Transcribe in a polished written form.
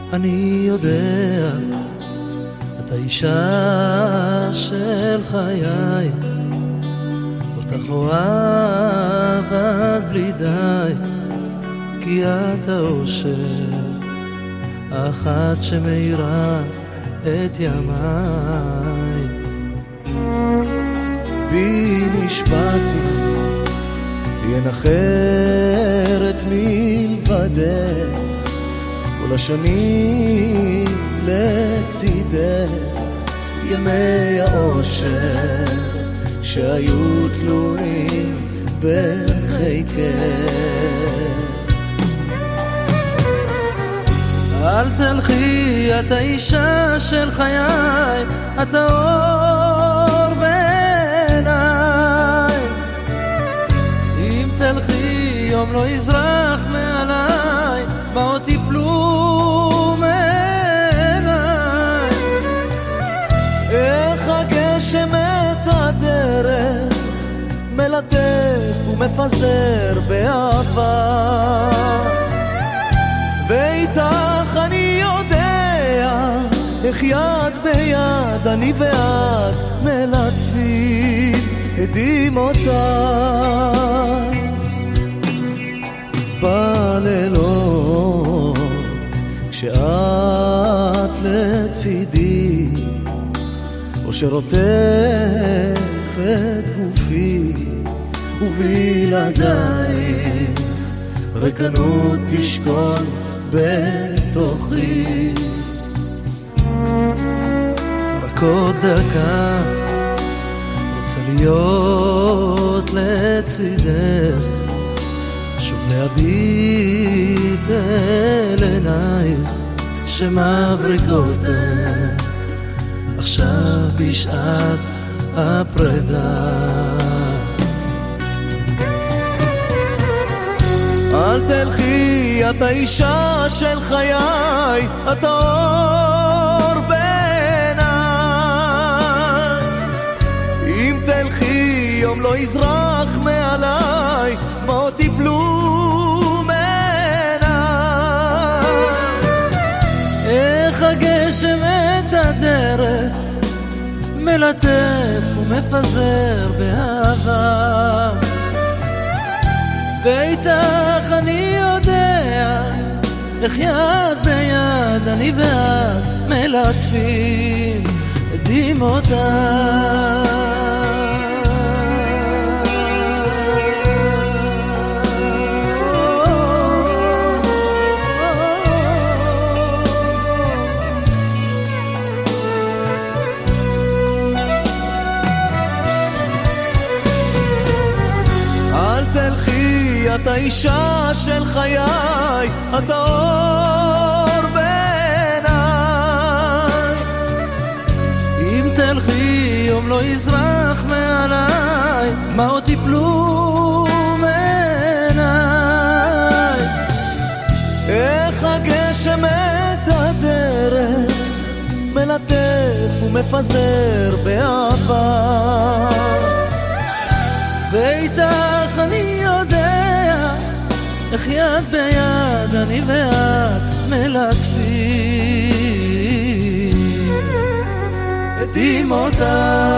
אני יודע, את האישה של חיי, אותך אוהב עד בלי די, כי את האושר, האחת שמאירה את ימיי. בי נשבעתי, לי אין אחרת מלבדך, כל השנים לצידך, ימי האושר שהיו תלויים בחיקך. אל תלכי, את האישה של חיי, את האור בעיניי. אם תלכי יום לא יזרח מעליי, באות יפלו מעיניי. איך הגשם את הדרך מלטף ומפזר באהבה, ואיתך אני יודע איך יד ביד אני ואת מלטפים את דמעותיי. בלילות כשאת לצידי, אושר עוטף את גופי, ובלעדייך ריקנות תשכון בתוכי. רק עוד דקה רוצה להיות לצידך, שוב להביט אל עינייך שמבריקות עכשיו בשעת הפרידה. אל תלכי, את האישה של חיי, את האור בעיניי. אם תלכי יום לא יזרח מעליי, דמעות יפלו מעיניי. איך הגשם את הדרך מלטף ומפזר באהבה, ואיתך אני יודע איך יד ביד אני ואת מלטפים את דמעותיי. את האישה של חיי, את האור בעיניי. אם תלכי יום לא יזרח מעליי, דמעות יפלו מעיניי. איך הגשם את הדרך מלטף ומפזר באהבה, ואיתך אני יודע איך יד ביד אני ואת מלטפים את דמעותיי.